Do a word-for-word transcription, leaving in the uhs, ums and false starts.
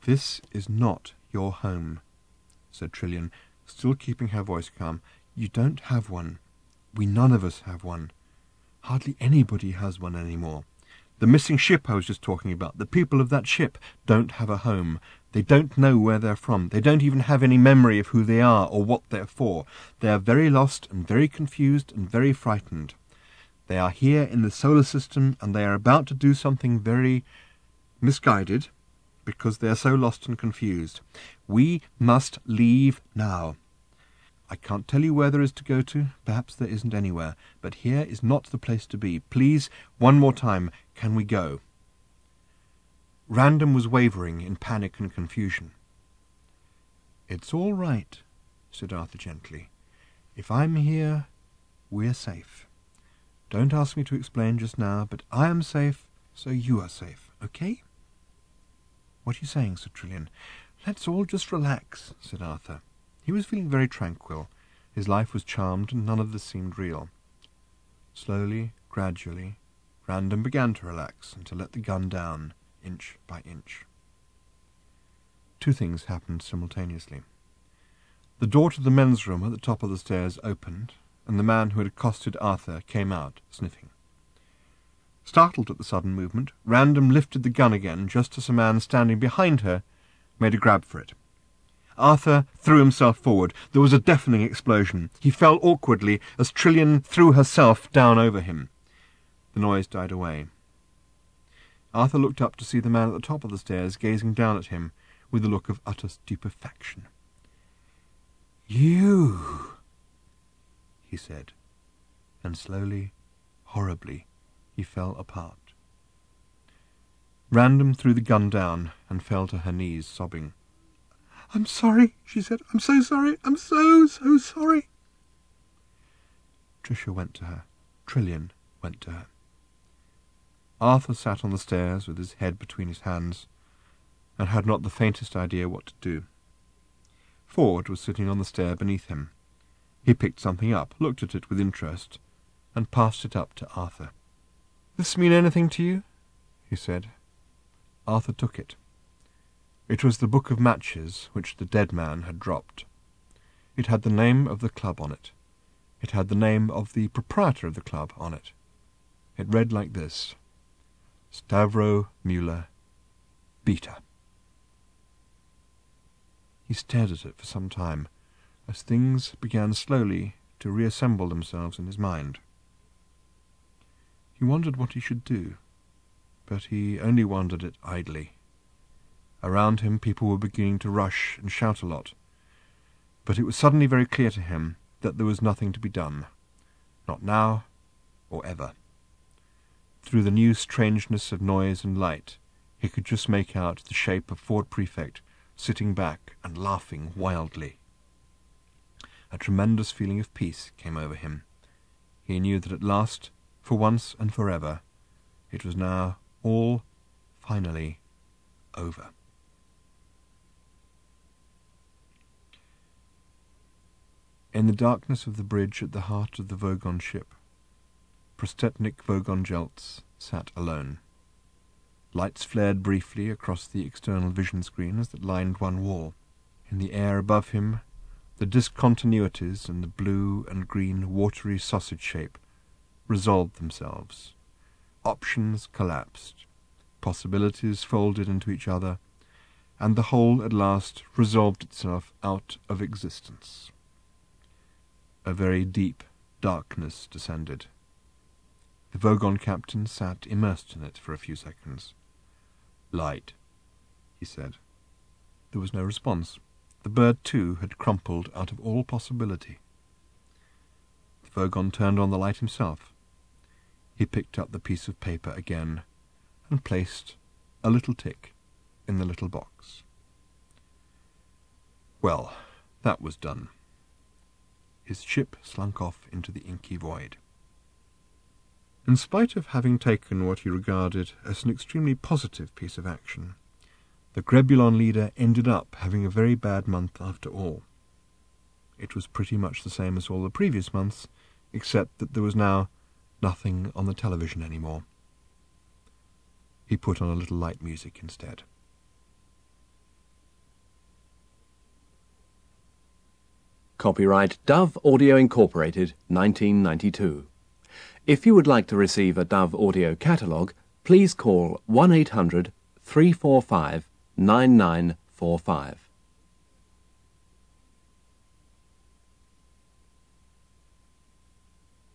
"This is not your home," said Trilian, still keeping her voice calm. "You don't have one. We none of us have one. Hardly anybody has one anymore. The missing ship I was just talking about, the people of that ship don't have a home. They don't know where they're from. They don't even have any memory of who they are or what they're for. They are very lost and very confused and very frightened. They are here in the solar system, and they are about to do something very misguided because they are so lost and confused. We must leave now. I can't tell you where there is to go to. Perhaps there isn't anywhere. But here is not the place to be. Please, one more time, can we go?" Random was wavering in panic and confusion. "It's all right," said Arthur gently. "If I'm here, we're safe. Don't ask me to explain just now, but I am safe, so you are safe, okay?" "What are you saying?" said Trilian. "Let's all just relax," said Arthur. He was feeling very tranquil. His life was charmed, and none of this seemed real. Slowly, gradually, Random began to relax and to let the gun down, inch by inch. Two things happened simultaneously. The door to the men's room at the top of the stairs opened, and the man who had accosted Arthur came out, sniffing. Startled at the sudden movement, Random lifted the gun again, just as a man standing behind her made a grab for it. Arthur threw himself forward. There was a deafening explosion. He fell awkwardly as Trilian threw herself down over him. The noise died away. Arthur looked up to see the man at the top of the stairs gazing down at him with a look of utter stupefaction. "You!" he said, and slowly, horribly, he fell apart. Random threw the gun down and fell to her knees, sobbing. "I'm sorry," she said. "I'm so sorry. I'm so, so sorry." Tricia went to her. Trilian went to her. Arthur sat on the stairs with his head between his hands and had not the faintest idea what to do. Ford was sitting on the stair beneath him. He picked something up, looked at it with interest, and passed it up to Arthur. "This mean anything to you?" he said. Arthur took it. It was the book of matches which the dead man had dropped. It had the name of the club on it. It had the name of the proprietor of the club on it. It read like this: Stavro Müller, Beta. He stared at it for some time, as things began slowly to reassemble themselves in his mind. He wondered what he should do, but he only wondered it idly. Around him people were beginning to rush and shout a lot, but it was suddenly very clear to him that there was nothing to be done, not now or ever. Through the new strangeness of noise and light, he could just make out the shape of Ford Prefect sitting back and laughing wildly. A tremendous feeling of peace came over him. He knew that at last, for once and forever, it was now all finally over. In the darkness of the bridge at the heart of the Vogon ship, Prostetnik Vogon Jeltz sat alone. Lights flared briefly across the external vision screens that lined one wall. In the air above him, the discontinuities in the blue and green watery sausage shape resolved themselves. Options collapsed. Possibilities folded into each other, and the whole at last resolved itself out of existence. A very deep darkness descended. The Vogon captain sat immersed in it for a few seconds. "Light," he said. There was no response. The bird, too, had crumpled out of all possibility. The Vogon turned on the light himself. He picked up the piece of paper again and placed a little tick in the little box. Well, that was done. His ship slunk off into the inky void. In spite of having taken what he regarded as an extremely positive piece of action, the Grebulon leader ended up having a very bad month after all. It was pretty much the same as all the previous months, except that there was now nothing on the television anymore. He put on a little light music instead. Copyright Dove Audio Incorporated, nineteen ninety-two. If you would like to receive a Dove Audio catalogue, please call one eight hundred, three four five, nine nine four five.